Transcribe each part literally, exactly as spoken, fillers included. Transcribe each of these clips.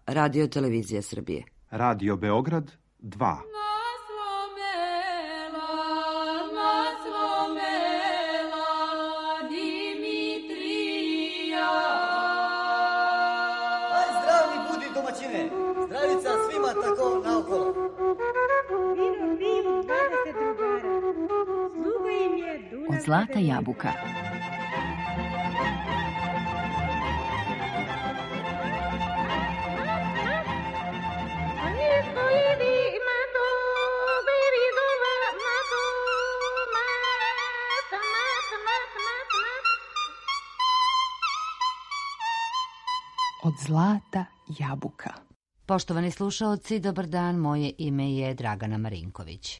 Radio Televizije Srbije. Radio Beograd dva. Zdravica svima tako naokolo. Vino pivu dvadeset drugara. Sluga im je Dunav. Od zlata jabuka. Od zlata jabuka. Poštovani slušaoci, dobar dan, moje ime je Dragana Marinković.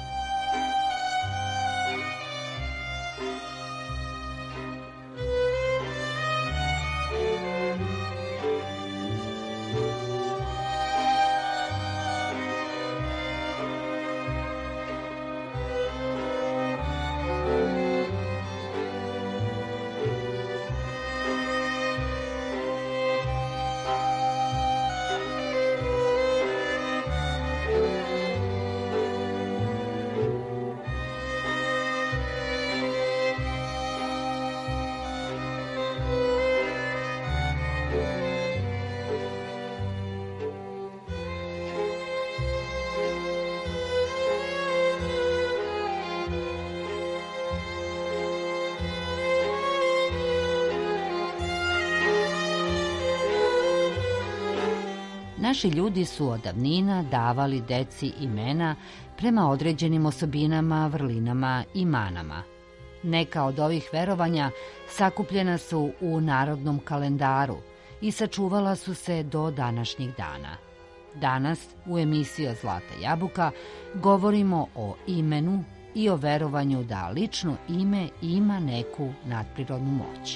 Naši ljudi su od davnina davali deci imena prema određenim osobinama, vrlinama i manama. Neka od ovih verovanja sakupljena su u narodnom kalendaru i sačuvala su se do današnjih dana. Danas u emisiji Od zlata jabuka govorimo o imenu i o verovanju da lično ime ima neku nadprirodnu moć.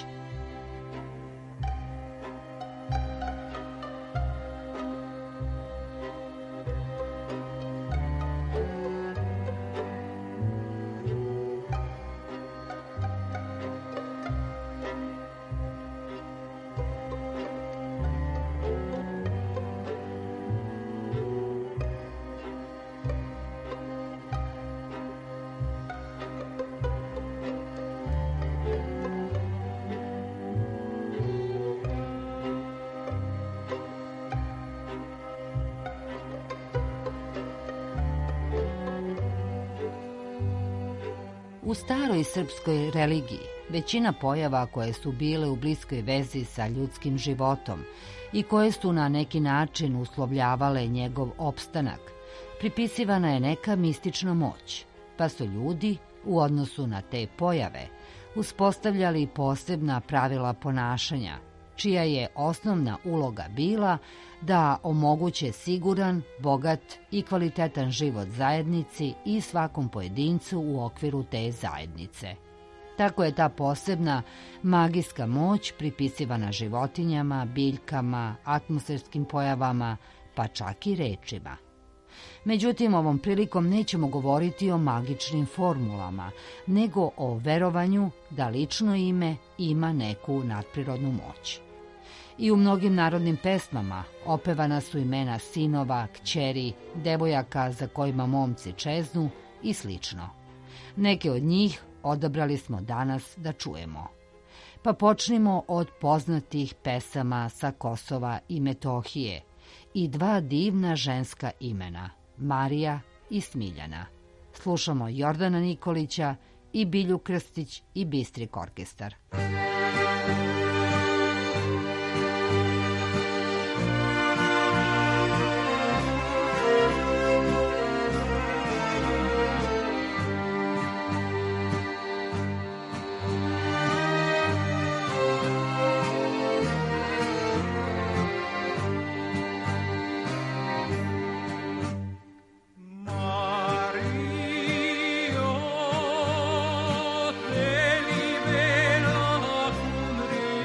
U staroj srpskoj religiji većina pojava koje su bile u bliskoj vezi sa ljudskim životom i koje su na neki način uslovljavale njegov opstanak, pripisivana je neka mistična moć, pa su ljudi u odnosu na te pojave uspostavljali posebna pravila ponašanja, čija je osnovna uloga bila da omoguće siguran, bogat i kvalitetan život zajednici i svakom pojedincu u okviru te zajednice. Tako je ta posebna magijska moć pripisivana životinjama, biljkama, atmosferskim pojavama, pa čak i rečima. Međutim, ovom prilikom nećemo govoriti o magičnim formulama, nego o verovanju da lično ime ima neku nadprirodnu moć. I u mnogim narodnim pesmama opevana su imena sinova, kćeri, devojaka za kojima momci čeznu i slično. Neke od njih odabrali smo danas da čujemo. Pa počnimo od poznatih pesama sa Kosova i Metohije i dva divna ženska imena, Marija i Smiljana. Slušamo Jordana Nikolića i Bilju Krstić i Bistrik orkestar. Mario, te libera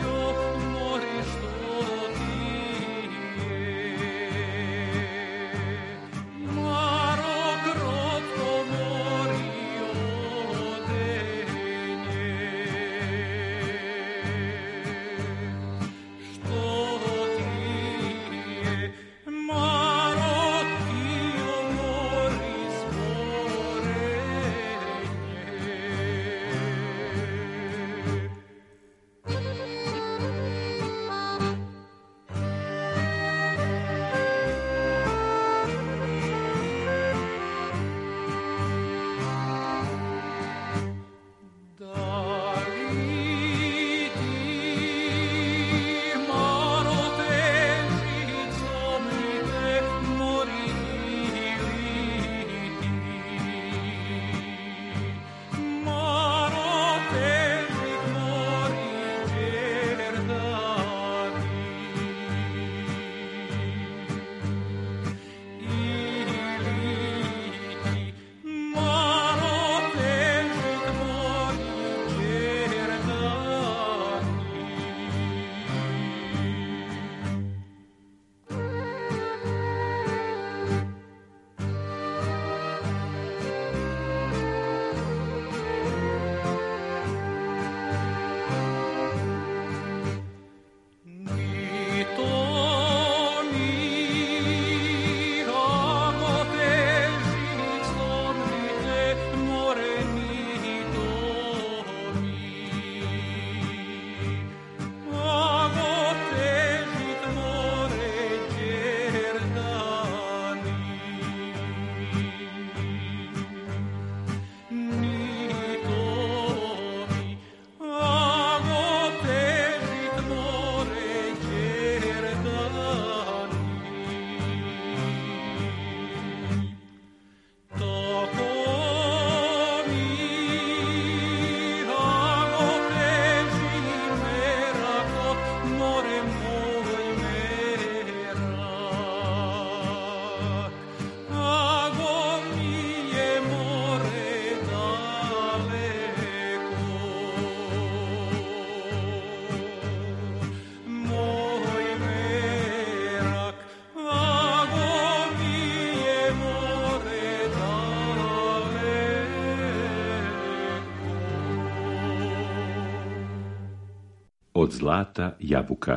Od zlata jabuka.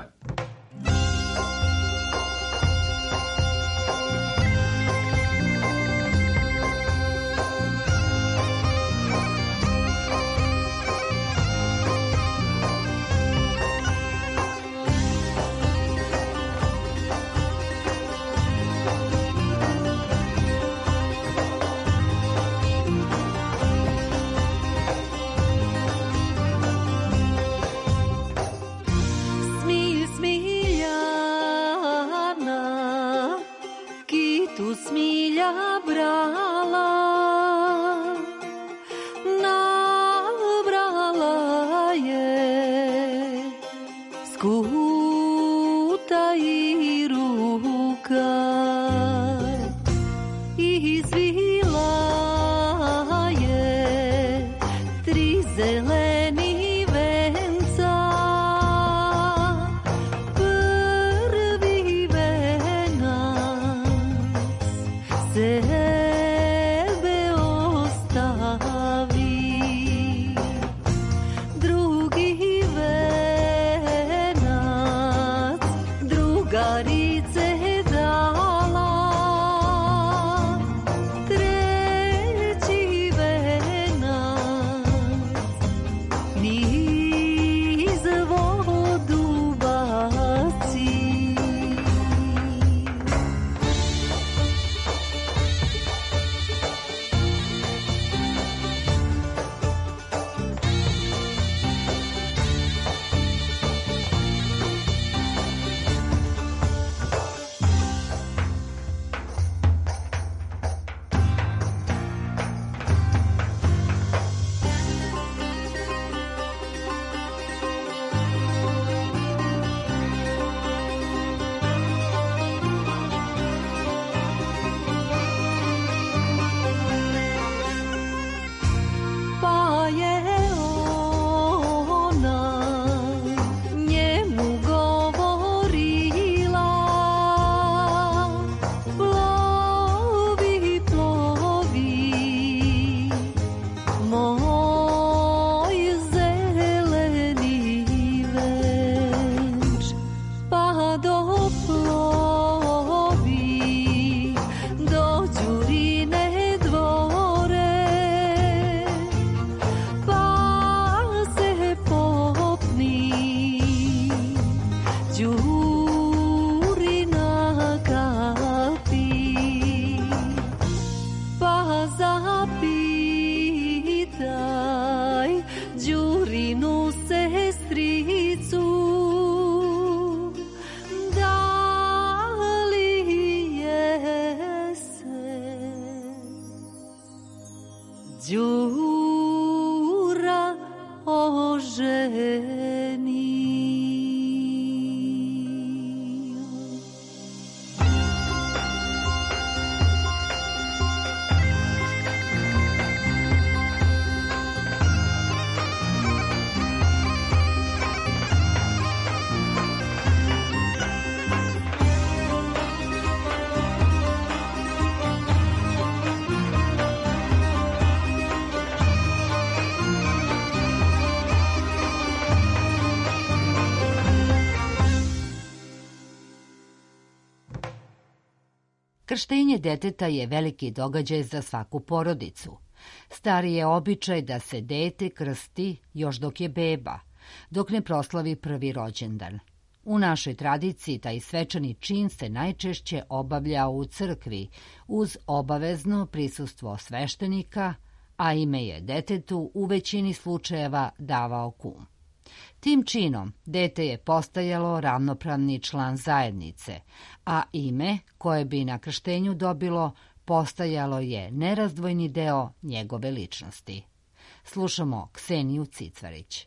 Krštenje deteta je veliki događaj za svaku porodicu. Stari je običaj da se dete krsti još dok je beba, dok ne proslavi prvi rođendan. U našoj tradiciji taj svečani čin se najčešće obavlja u crkvi uz obavezno prisustvo sveštenika, a ime je detetu u većini slučajeva davao kum. Tim činom dete je postajalo ravnopravni član zajednice, a ime koje bi na krštenju dobilo postajalo je nerazdvojni deo njegove ličnosti. Slušamo Kseniju Cicvarić.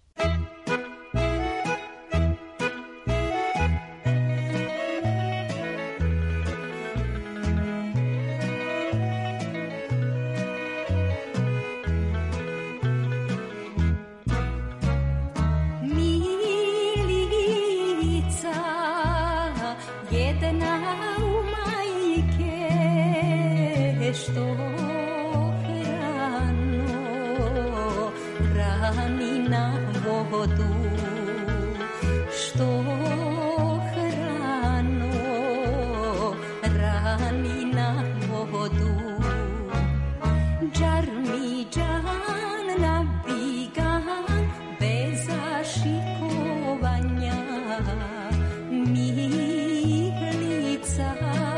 što hrano rani na vodu. Džar mi džan nabiga bez zašikovanja, milica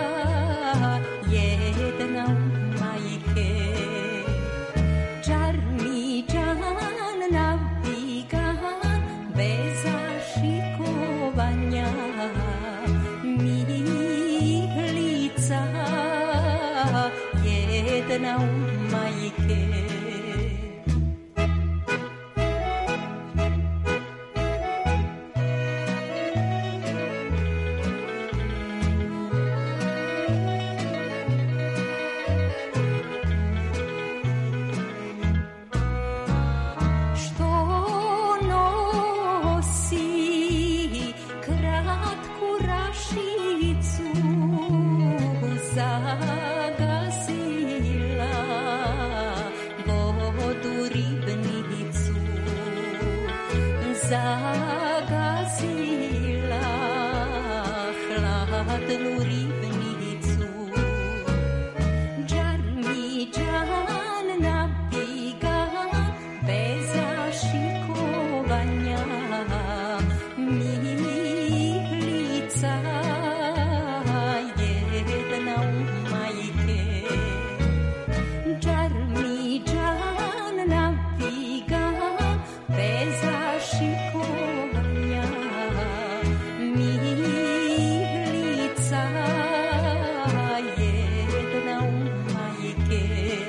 jedna majke. Džar mi džan nabiga bez zašikovanja, milica jedna majke. Zagazila hladnu ribnicu. Džar mi džan nabiga bez zašikovanja, milica jedna majke. Džar mi džan nabiga bez zašikovanja, milica jedna majke.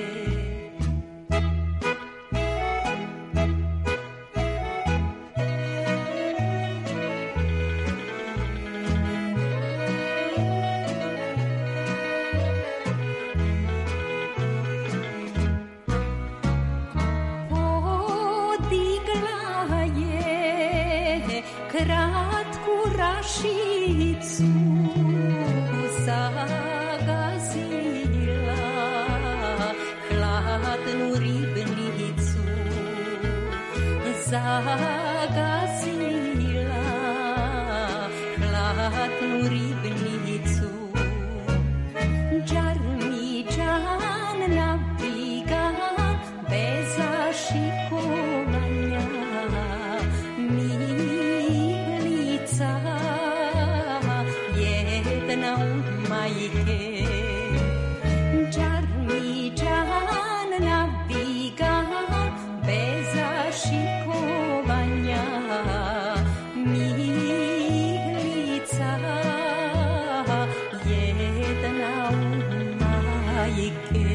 Podigla je kratku rašicu, zagazila hladnu ribnicu. Zagazila hladnu ribnicu. Džar mi džan nabiga bez zašikovanja, milica jedna majke. Džar mi džan nabiga bez zašikovanja, milica jedna majke.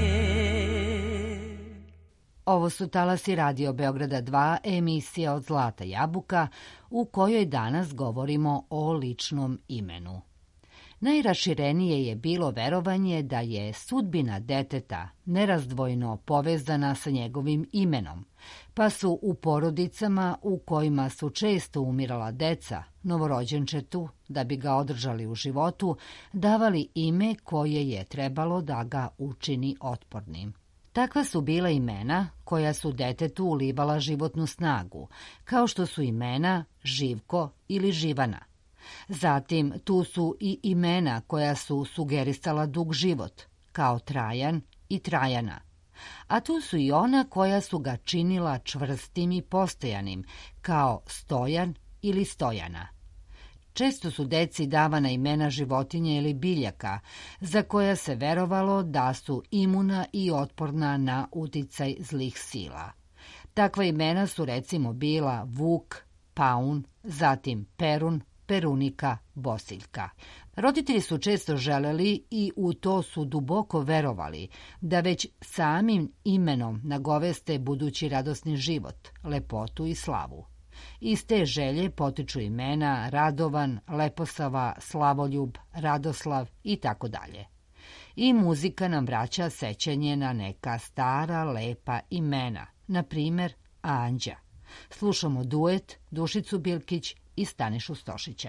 Ovo su talasi Radio Beograda dva, emisija Od zlata jabuka, u kojoj danas govorimo o ličnom imenu. Najraširenije je bilo verovanje da je sudbina deteta nerazdvojno povezana sa njegovim imenom, pa su u porodicama u kojima su često umirala deca, novorođenčetu, da bi ga održali u životu, davali ime koje je trebalo da ga učini otpornim. Takva su bila imena koja su detetu ulivala životnu snagu, kao što su imena Živko ili Živana. Zatim tu su i imena koja su sugerisala dug život, kao Trajan i Trajana. A tu su i ona koja su ga činila čvrstim i postojanim, kao Stojan ili Stojana. Često su deci davana imena životinja ili biljaka, za koja se verovalo da su imuna i otporna na uticaj zlih sila. Takva imena su recimo bila Vuk, Paun, zatim Perun, Perunika, Bosiljka. Roditelji su često želeli i u to su duboko verovali da već samim imenom nagoveste budući radosni život, lepotu i slavu. Iz te želje potiču imena Radovan, Leposava, Slavoljub, Radoslav i tako dalje. I muzika nam vraća sećanje na neka stara, lepa imena, na primer Anđa. Slušamo duet Dušicu Bilkić i Stanišu Stošića.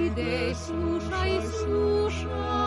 Ajde, slušaj, slušaj.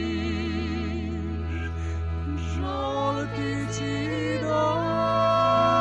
Žolti ci do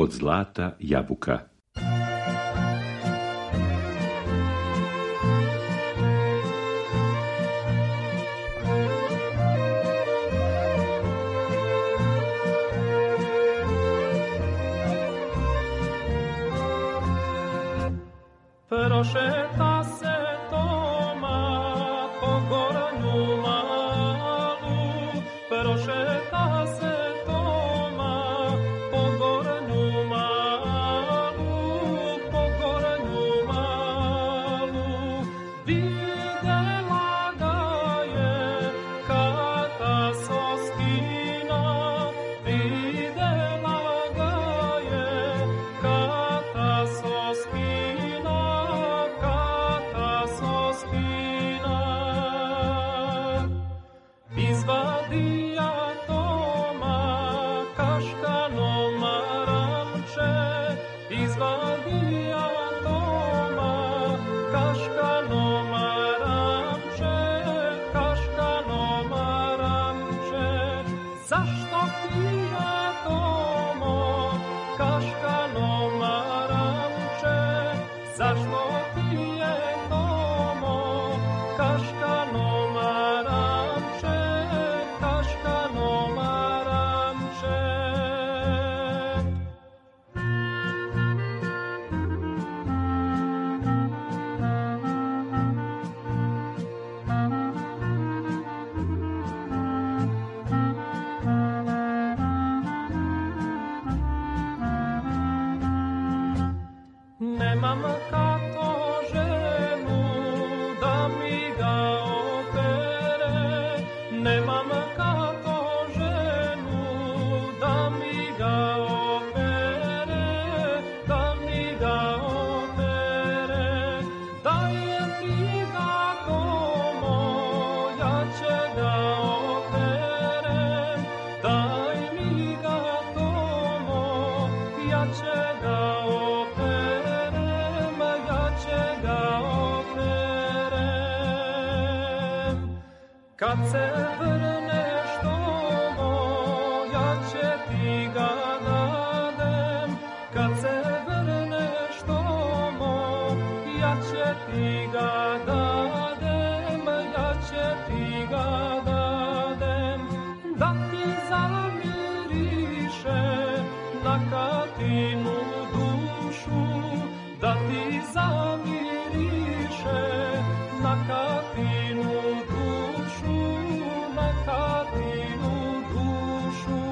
Od zlata jabuka. Prošeta se Toma po gornju malu, prošeta se Toma po gornju malu, po gornju malu. Videla ga je Kata Soskina, videla ga je Kata Soskina. Izvadija Toma kaškano maramče, izvadija Toma kaškano maramče, kaškano maramče. Zašto ti je Tomo kaškano maramče, zašto ti je Tomo kaškano maramče, kaškano maramče. Nemam Kato ženu da mi ga opere, nemam Kato ženu da mi ga opere, da mi ga opere. Daje mi ga Tomo, ja će ga operem, daj mi ga Tomo, ja će ga operem, ja će ga operem. Kad se vrneš Tomo, ja će ti ga dadem, kad se vrneš Tomo, ja će ti ga dadem, ja će ti ga dadem. Da ti zamiriše na Katinu dušu, da ti zamiriše na Katinu dušu, na Katinu dušu.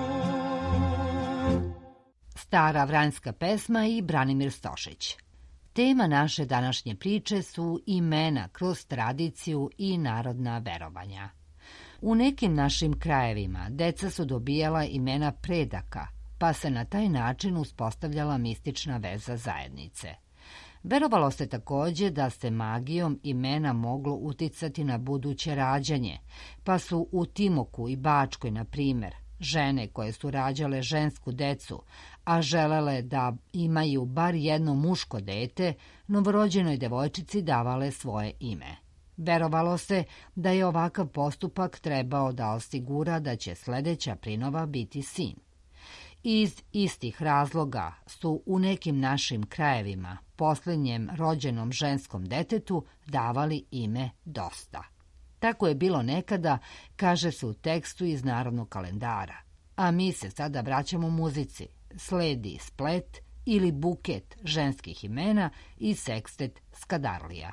Stara vranjska pesma i Branimir Stošić. Tema naše današnje priče su imena kroz tradiciju i narodna verovanja. U nekim našim krajevima deca su dobijala imena predaka, pa se na taj način uspostavljala mistična veza zajednice. Verovalo se takođe da se magijom imena moglo uticati na buduće rađanje, pa su u Timoku i Bačkoj, na primer, žene koje su rađale žensku decu, a želele da imaju bar jedno muško dete, novorođenoj devojčici davale svoje ime. Verovalo se da je ovakav postupak trebao da osigura da će sledeća prinova biti sin. Iz istih razloga su u nekim našim krajevima posljednjem rođenom ženskom detetu davali ime Dosta. Tako je bilo nekada, kaže se u tekstu iz narodnog kalendara. A mi se sada vraćamo muzici. Sledi splet ili buket ženskih imena i sekstet Skadarlija.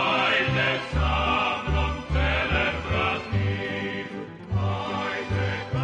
Ajde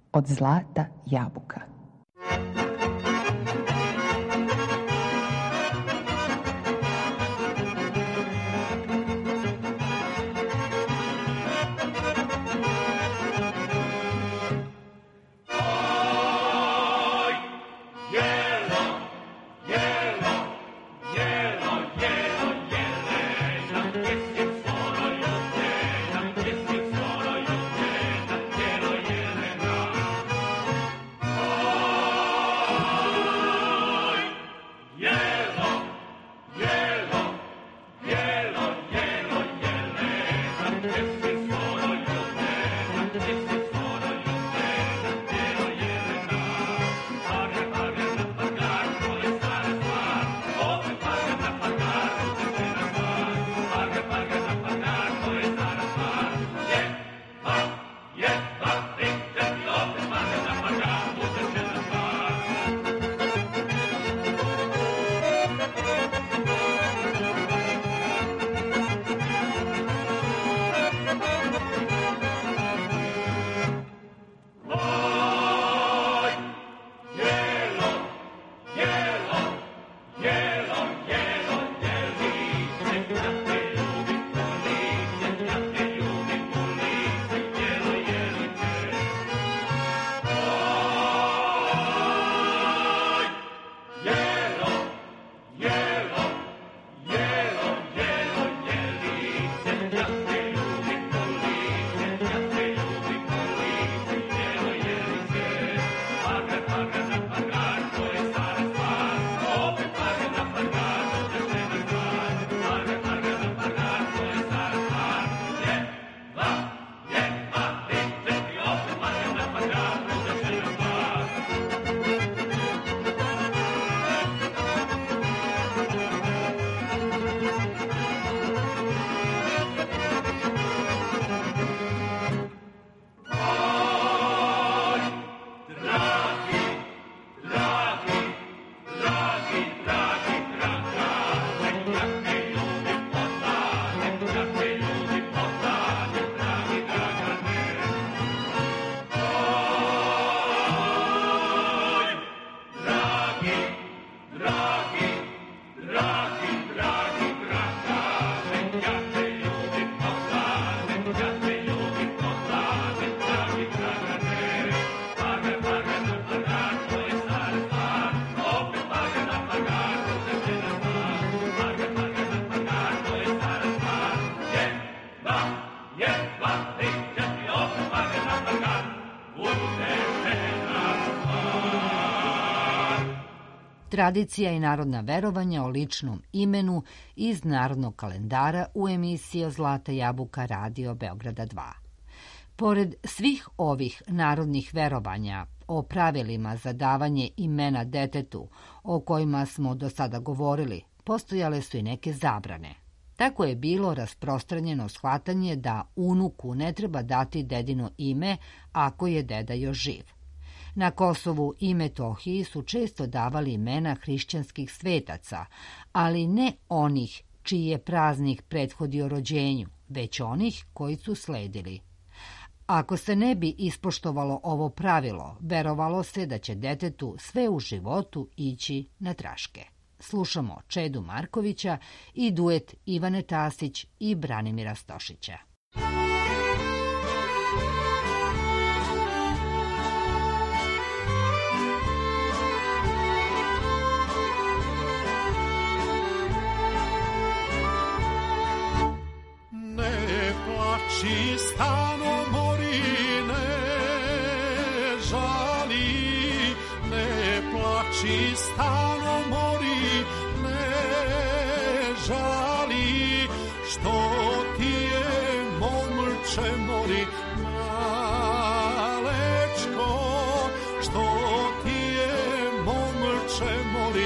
od zlata jabuka. Tradicija i narodna verovanja o ličnom imenu iz narodnog kalendara u emisiji Zlata jabuka Radio Beograda dva. Pored svih ovih narodnih verovanja o pravilima za davanje imena detetu o kojima smo do sada govorili, postojale su i neke zabrane. Tako je bilo rasprostranjeno shvatanje da unuku ne treba dati dedino ime ako je deda još živ. Na Kosovu i Metohiji su često davali imena hrišćanskih svetaca, ali ne onih čiji je praznik prethodio rođenju, već onih koji su sledili. Ako se ne bi ispoštovalo ovo pravilo, verovalo se da će detetu sve u životu ići na traške. Slušamo Čedu Markovića i duet Ivane Tasić i Branimira Stošića. Ne plači stano mori, ne žali, ne plači stano mori, ne žali, što ti je momče mori, malečko, što ti je momče mori,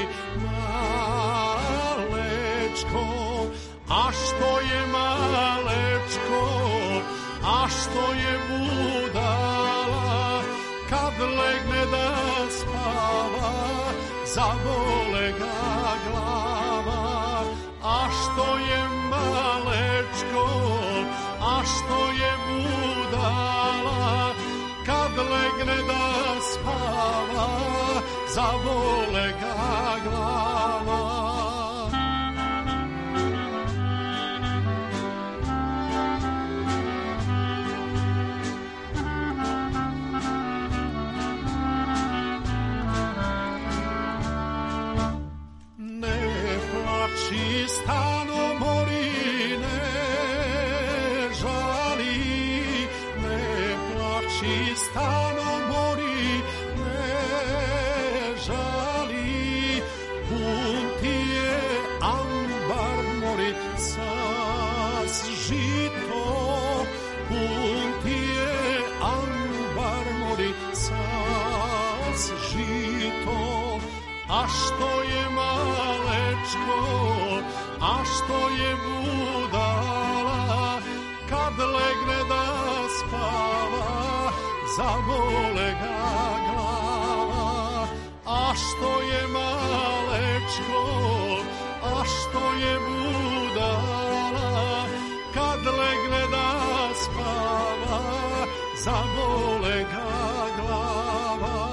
malečko, a što je malečko, a što je budala, kad legne da spava, zabole ga glava. A što je malečko, a što je budala, kad legne legne da spava, zabole ga glava. Ne plači stano mori, ne žali, ne plači stano mori, ne žali, pun ti je ambar mori, sas žito, pun ti je ambar mori, sas žito. A što je malečko, a što je budala, kad legne da spava, zabole ga glava. A što je malečko, a što je budala, kad legne da spava, zabole ga glava.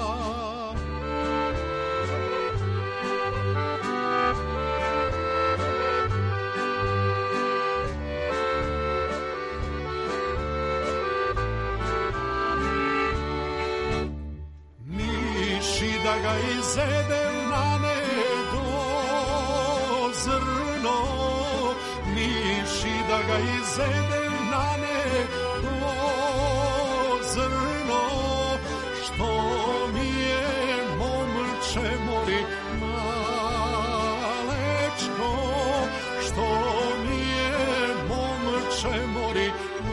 Da ga izedem na nedo zrno, miši da ga izedem na nedo zrno, što mi je momče mori malečko, što mi je momče mori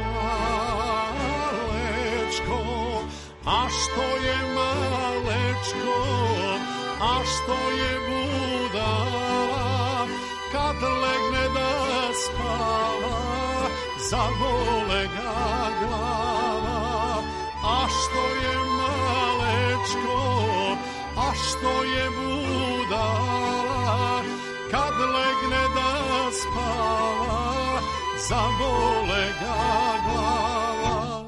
malečko, a što je malečko, a što je budala, kad legne da spava, zabole ga glava. A što je malečko, a što je budala, kad legne da spava, zabole ga glava.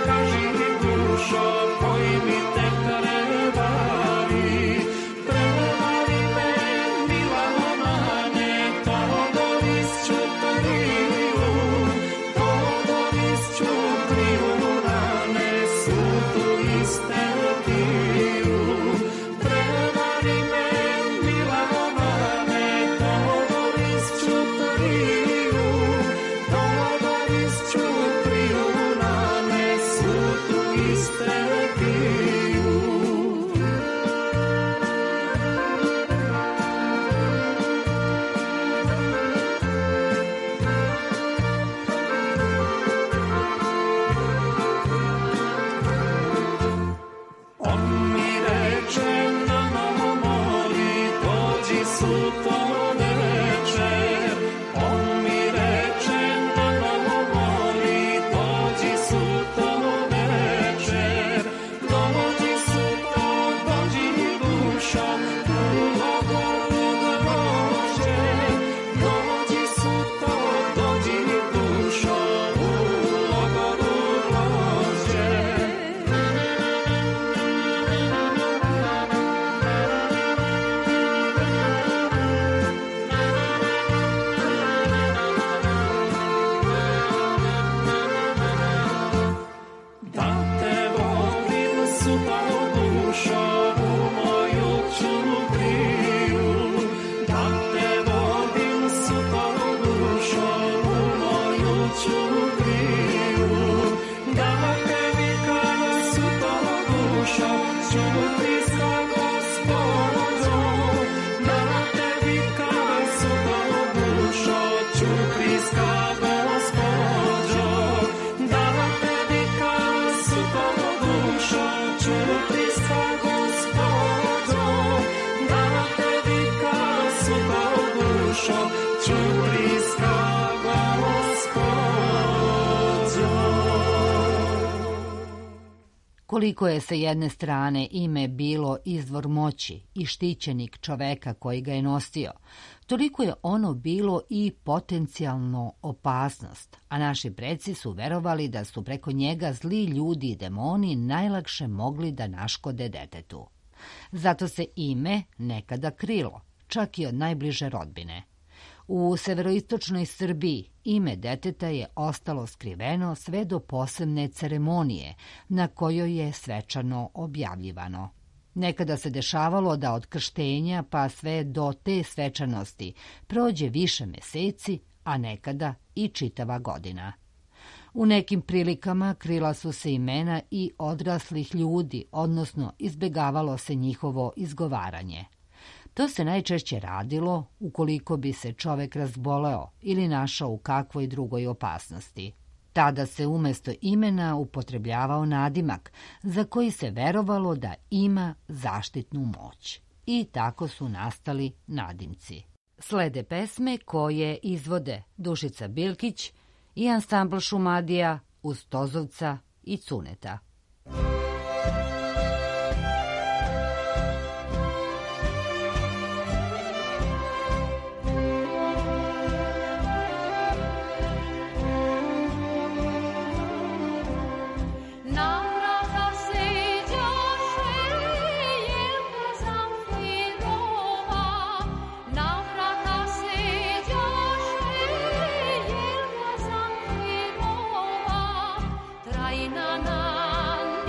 Kaži, suto, kaži dušo, koji mi te prevari, prevari. Koliko je sa jedne strane ime bilo izvor moći i štićenik čoveka koji ga je nosio, toliko je ono bilo i potencijalno opasnost, a naši preci su verovali da su preko njega zli ljudi i demoni najlakše mogli da naškode detetu. Zato se ime nekada krilo, čak i od najbliže rodbine. U severoistočnoj Srbiji ime deteta je ostalo skriveno sve do posebne ceremonije na kojoj je svečano objavljivano. Nekada se dešavalo da od krštenja pa sve do te svečanosti prođe više meseci, a nekada i čitava godina. U nekim prilikama krila su se imena i odraslih ljudi, odnosno izbegavalo se njihovo izgovaranje. To se najčešće radilo ukoliko bi se čovek razboleo ili našao u kakvoj drugoj opasnosti. Tada se umesto imena upotrebljavao nadimak, za koji se verovalo da ima zaštitnu moć. I tako su nastali nadimci. Slede pesme koje izvode Dušica Bilkić i ansambl Šumadija uz Tozovca i Cuneta. Na na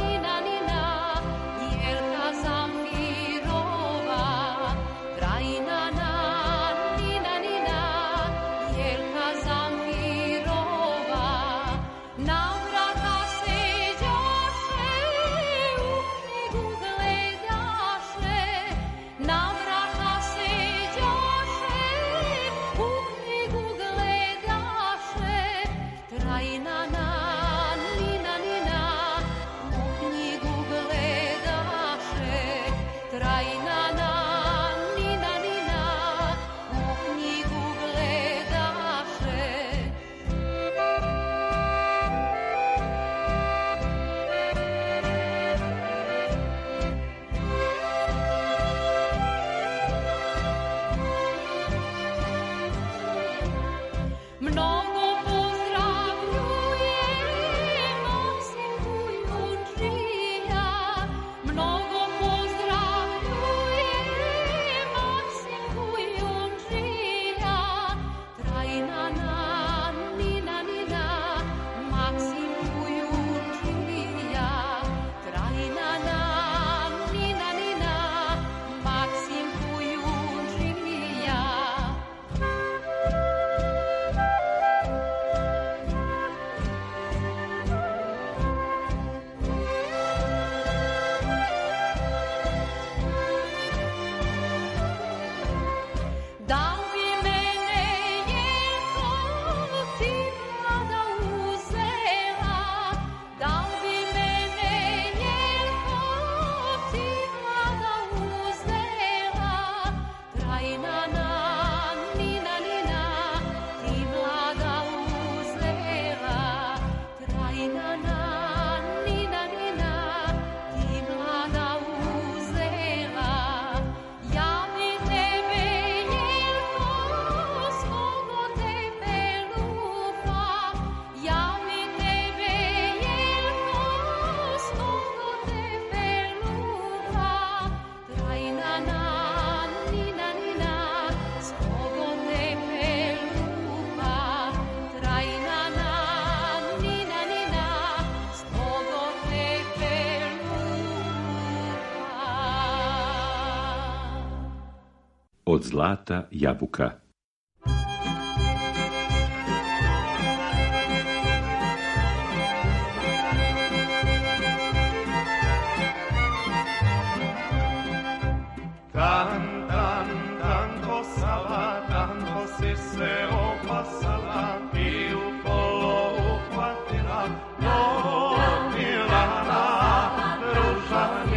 Od zlata jabuka.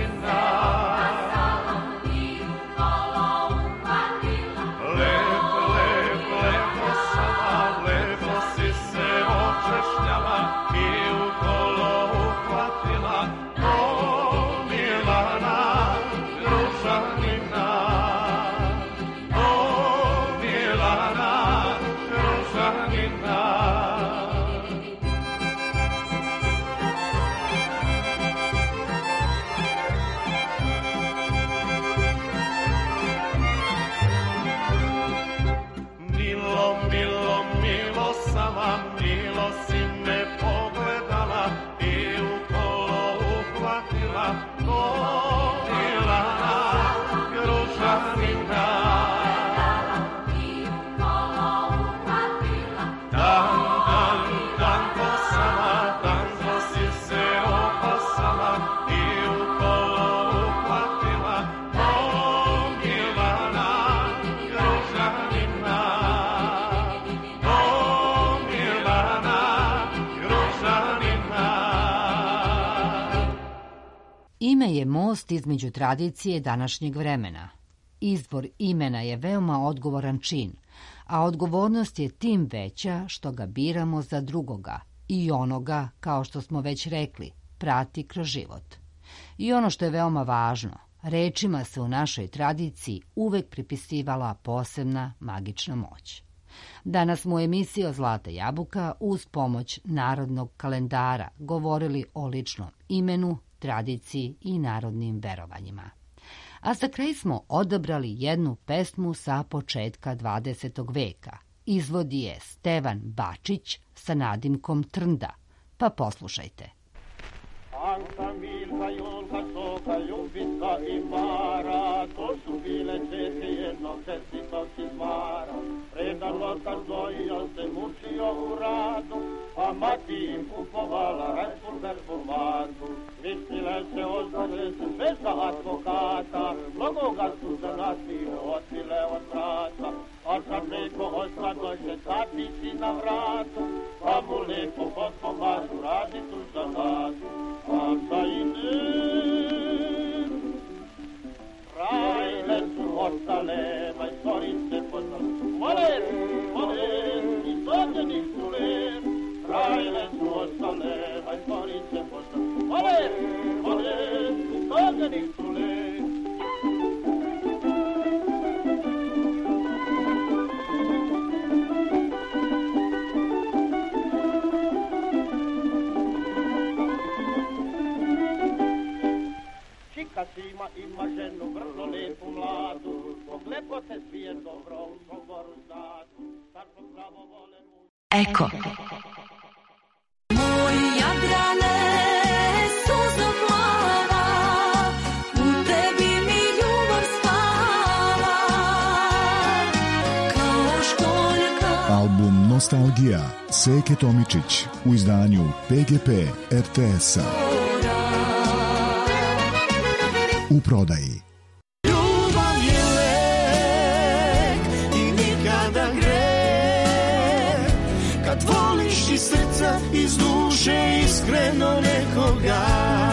Lepo sama, milo si me pogledala i u kolo uhvatila, ko Milana Gružanina. Dan, dan, danko sama, danko si se opasala i u kolo uhvatila, ko Milana Gružanina. Ko Milana Gružanina. Ime je most između tradicije današnjeg vremena. Izbor imena je veoma odgovoran čin, a odgovornost je tim veća što ga biramo za drugoga i onoga, kao što smo već rekli, prati kroz život. I ono što je veoma važno, rečima se u našoj tradiciji uvek pripisivala posebna magična moć. Danas smo u emisiji o Zlata jabuka uz pomoć narodnog kalendara govorili o ličnom imenu, tradiciji i narodnim verovanjima. A za kraj smo odabrali jednu pesmu sa početka dvadesetog veka. Izvodi je Stevan Bačić sa nadimkom Trnda. Pa poslušajte. Anka, Milka, Julka, Soka, Ljubica i Mara, to su bile čeke jednog čestitog Izmara. Predan lotar Zojio se mučio u radu, a mati im kupovala Resburger formatu. Mislile se ozvale se sve za advokata, mnogo ga su za nasile otile od vrata. A kad neko ostadoše tatici na vratu, pa mu lepo potpomažu radi tu za nadu. A sa idem, rajle su ostale, majstorice poznali. Moler, moler, izvođenih su ler, rajle su ostale, majstorice poznali. Moler, moler, izvođenih su ler. Sima ima ženu vrlo lepu mladu, zbog lepote svije dobro u Somboru znadu. Tako zdravo vole mu... Eko. Moj Jadrane, suzo plava, u tebi mi ljubav spava, kao školjka. Album Nostalgija, Seke Tomičić, u izdanju P G P R T S-a. U prodaji. Ljubav je lek i nikada greh, kad voliš iz srca, iz duše, iskreno nekoga.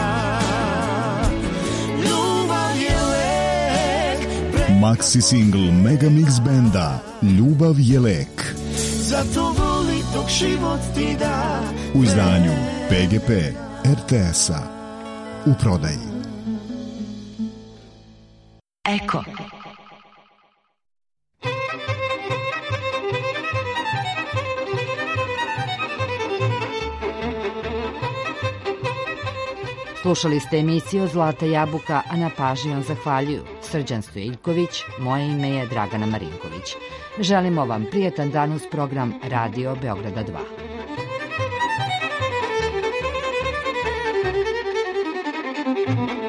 Ljubav je lek. Pre... Maxi single Mega Mix benda Ljubav je lek. Zato voli dok život ti da. U izdanju P G P R T S-a. U prodaji. Eko. Slušali ste emisiju Zlata jabuka, a na pažnji vam zahvaljuju Srđan Stojiljković, moje ime je Dragana Marinković. Želimo vam prijetan dan uz program Radio Beograda dva. Thank you.